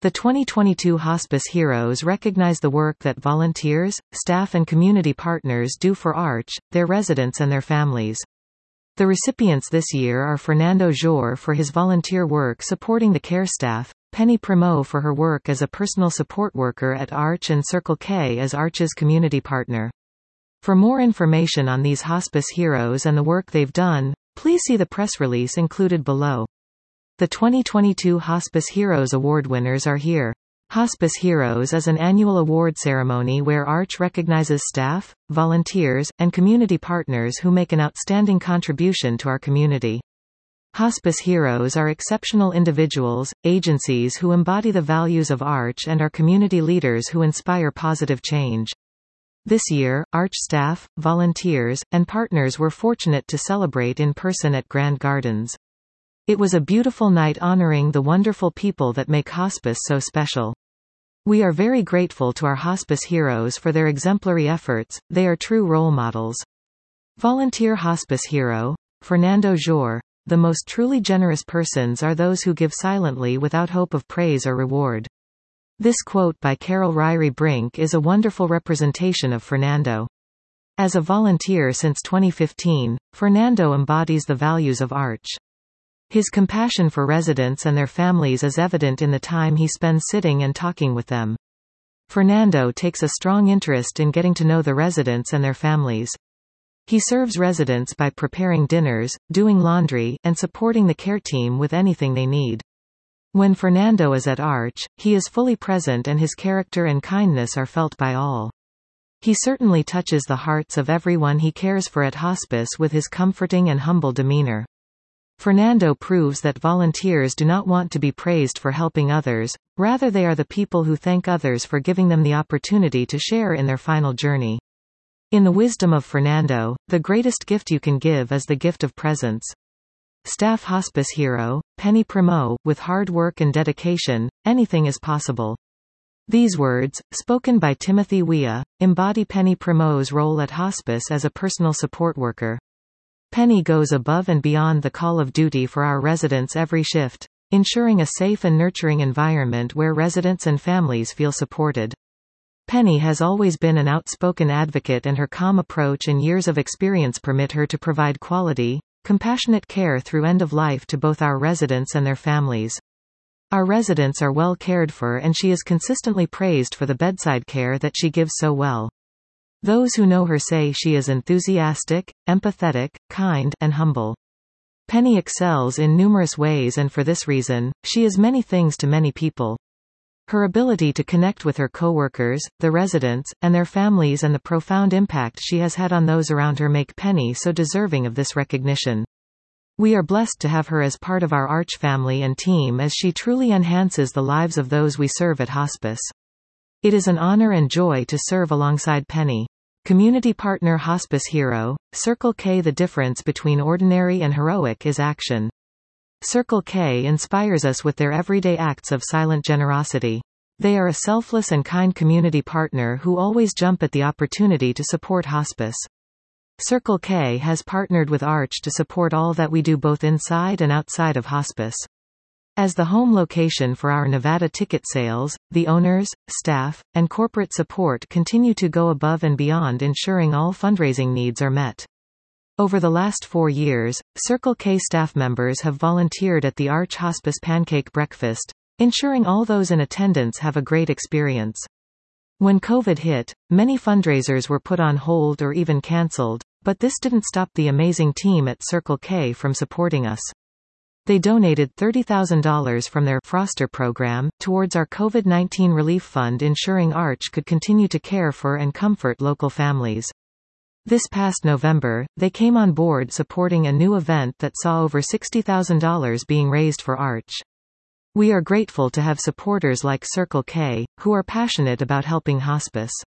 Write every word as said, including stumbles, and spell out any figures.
The twenty twenty-two Hospice Heroes recognize the work that volunteers, staff and community partners do for ARCH, their residents and their families. The recipients this year are Fernando Jor for his volunteer work supporting the care staff, Penny Primo for her work as a personal support worker at ARCH, and Circle K as ARCH's community partner. For more information on these hospice heroes and the work they've done, please see the press release included below. The twenty twenty-two Hospice Heroes Award winners are here. Hospice Heroes is an annual award ceremony where ARCH recognizes staff, volunteers, and community partners who make an outstanding contribution to our community. Hospice Heroes are exceptional individuals, agencies who embody the values of ARCH, and are community leaders who inspire positive change. This year, ARCH staff, volunteers, and partners were fortunate to celebrate in person at Grand Gardens. It was a beautiful night honoring the wonderful people that make hospice so special. We are very grateful to our hospice heroes for their exemplary efforts. They are true role models. Volunteer Hospice Hero, Fernando Jor. The most truly generous persons are those who give silently without hope of praise or reward. This quote by Carol Ryrie Brink is a wonderful representation of Fernando. As a volunteer since twenty fifteen, Fernando embodies the values of ARCH. His compassion for residents and their families is evident in the time he spends sitting and talking with them. Fernando takes a strong interest in getting to know the residents and their families. He serves residents by preparing dinners, doing laundry, and supporting the care team with anything they need. When Fernando is at ARCH, he is fully present and his character and kindness are felt by all. He certainly touches the hearts of everyone he cares for at hospice with his comforting and humble demeanor. Fernando proves that volunteers do not want to be praised for helping others, rather they are the people who thank others for giving them the opportunity to share in their final journey. In the wisdom of Fernando, the greatest gift you can give is the gift of presence. Staff Hospice Hero, Penny Primo. With hard work and dedication, anything is possible. These words, spoken by Timothy Weah, embody Penny Primo's role at hospice as a personal support worker. Penny goes above and beyond the call of duty for our residents every shift, ensuring a safe and nurturing environment where residents and families feel supported. Penny has always been an outspoken advocate, and her calm approach and years of experience permit her to provide quality, compassionate care through end of life to both our residents and their families. Our residents are well cared for, and she is consistently praised for the bedside care that she gives so well. Those who know her say she is enthusiastic, empathetic, kind, and humble. Penny excels in numerous ways, and for this reason, she is many things to many people. Her ability to connect with her coworkers, the residents, and their families, and the profound impact she has had on those around her make Penny so deserving of this recognition. We are blessed to have her as part of our ARCH family and team, as she truly enhances the lives of those we serve at hospice. It is an honor and joy to serve alongside Penny. Community Partner Hospice Hero, Circle K. The difference between ordinary and heroic is action. Circle K inspires us with their everyday acts of silent generosity. They are a selfless and kind community partner who always jump at the opportunity to support hospice. Circle K has partnered with ARCH to support all that we do both inside and outside of hospice. As the home location for our Nevada ticket sales, the owners, staff, and corporate support continue to go above and beyond, ensuring all fundraising needs are met. Over the last four years, Circle K staff members have volunteered at the ARCH Hospice Pancake Breakfast, ensuring all those in attendance have a great experience. When COVID hit, many fundraisers were put on hold or even cancelled, but this didn't stop the amazing team at Circle K from supporting us. They donated thirty thousand dollars from their Froster program towards our COVID nineteen relief fund, ensuring ARCH could continue to care for and comfort local families. This past November, they came on board supporting a new event that saw over sixty thousand dollars being raised for ARCH. We are grateful to have supporters like Circle K, who are passionate about helping hospice.